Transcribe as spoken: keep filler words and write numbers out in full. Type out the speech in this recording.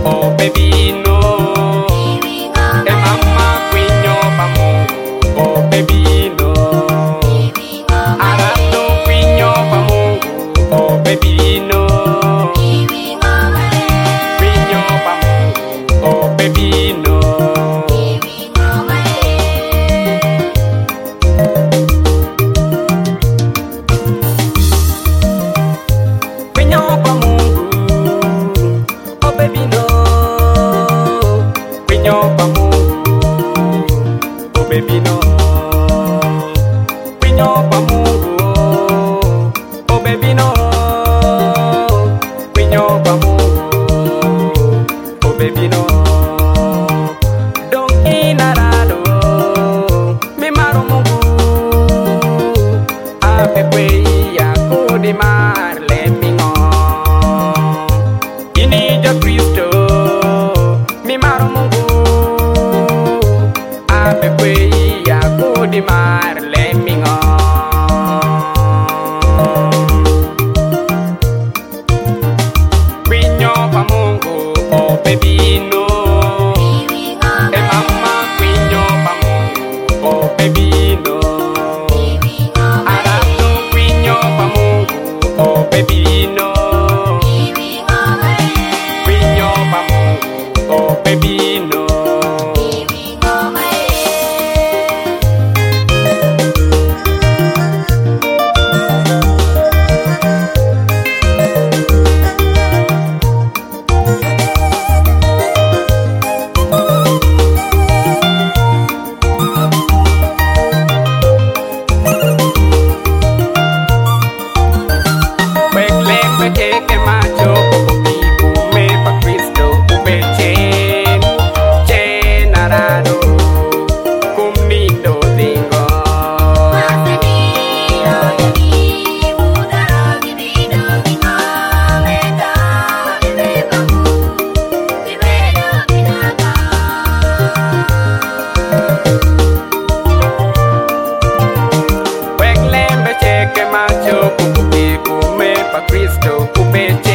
oh baby no. E mama kwinyo pa Mungu, oh baby no. Arato kwinyo pa Mungu, oh baby no. Kwinyo pa Mungu, oh baby no. Baby no, kwinyo pa Mungu, oh baby no, kwinyo pa Mungu, oh baby no. Dong inarado, mi maro Mungu, ape kwe ya kudi mar le mingo. Ini jo Kristo, mi maro Mungu, ape kwe di mar le mingo. Kwinyo pa Mungu, oh baby no. E mama kwinyo pa Mungu, oh baby no. Arato kwinyo pa Mungu, oh baby no. Kwinyo pa Mungu, oh baby no. Que macho popi kume pa Kristo upechen chen arado kumnindo dingo. Wek lembe che que macho popi kume pa Kristo upechen